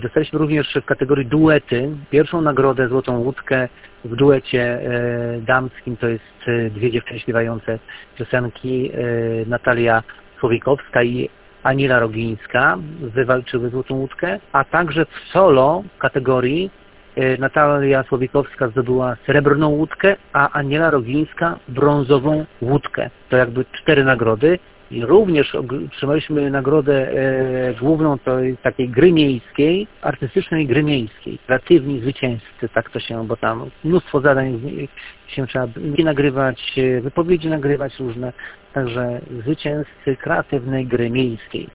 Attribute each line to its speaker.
Speaker 1: Dostaliśmy również w kategorii duety pierwszą nagrodę Złotą Łódkę w duecie damskim. To jest dwie dziewczyny śpiewające piosenki, Natalia Słowikowska i Aniela Rogińska wywalczyły Złotą Łódkę, a także w solo kategorii Natalia Słowikowska zdobyła srebrną łódkę, a Aniela Rogińska brązową łódkę. To jakby 4 nagrody. I również otrzymaliśmy nagrodę główną takiej gry miejskiej, artystycznej gry miejskiej. Kreatywni zwycięzcy, tak to się, bo tam mnóstwo zadań się trzeba nagrywać, wypowiedzi nagrywać różne. Także zwycięzcy kreatywnej gry miejskiej.